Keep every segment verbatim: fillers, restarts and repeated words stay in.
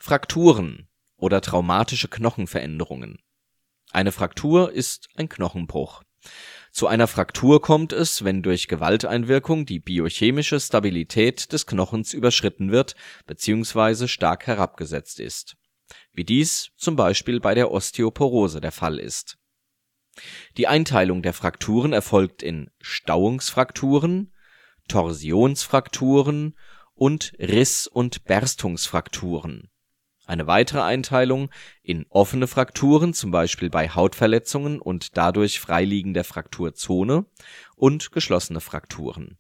Frakturen oder traumatische Knochenveränderungen. Eine Fraktur ist ein Knochenbruch. Zu einer Fraktur kommt es, wenn durch Gewalteinwirkung die biochemische Stabilität des Knochens überschritten wird bzw. stark herabgesetzt ist, wie dies zum Beispiel bei der Osteoporose der Fall ist. Die Einteilung der Frakturen erfolgt in Stauungsfrakturen, Torsionsfrakturen und Riss- und Berstungsfrakturen. Eine weitere Einteilung in offene Frakturen, zum Beispiel bei Hautverletzungen und dadurch freiliegender Frakturzone, und geschlossene Frakturen.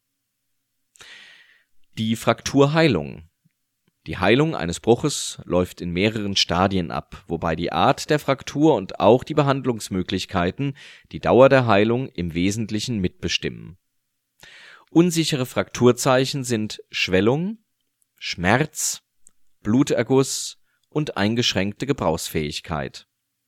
Die Frakturheilung. Die Heilung eines Bruches läuft in mehreren Stadien ab, wobei die Art der Fraktur und auch die Behandlungsmöglichkeiten die Dauer der Heilung im Wesentlichen mitbestimmen. Unsichere Frakturzeichen sind Schwellung, Schmerz, Bluterguss und eingeschränkte Gebrauchsfähigkeit.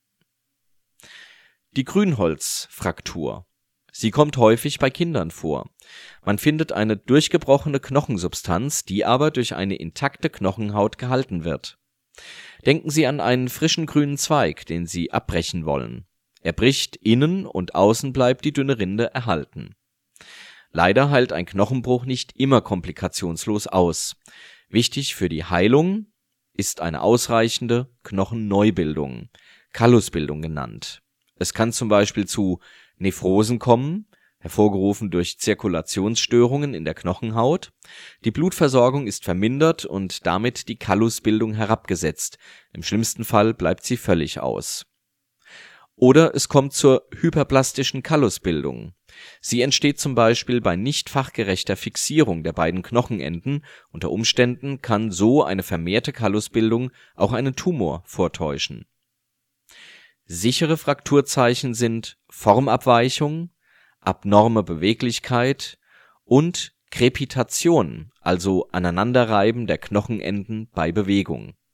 Die Grünholzfraktur. Sie kommt häufig bei Kindern vor. Man findet eine durchgebrochene Knochensubstanz, die aber durch eine intakte Knochenhaut gehalten wird. Denken Sie an einen frischen grünen Zweig, den Sie abbrechen wollen. Er bricht innen und außen bleibt die dünne Rinde erhalten. Leider heilt ein Knochenbruch nicht immer komplikationslos aus. Wichtig für die Heilung ist eine ausreichende Knochenneubildung, Kallusbildung genannt. Es kann zum Beispiel zu Nephrosen kommen, hervorgerufen durch Zirkulationsstörungen in der Knochenhaut. Die Blutversorgung ist vermindert und damit die Kallusbildung herabgesetzt. Im schlimmsten Fall bleibt sie völlig aus. Oder es kommt zur hyperplastischen Kallusbildung. Sie entsteht zum Beispiel bei nicht fachgerechter Fixierung der beiden Knochenenden. Unter Umständen kann so eine vermehrte Kallusbildung auch einen Tumor vortäuschen. Sichere Frakturzeichen sind Formabweichung, abnorme Beweglichkeit und Krepitation, also Aneinanderreiben der Knochenenden bei Bewegung.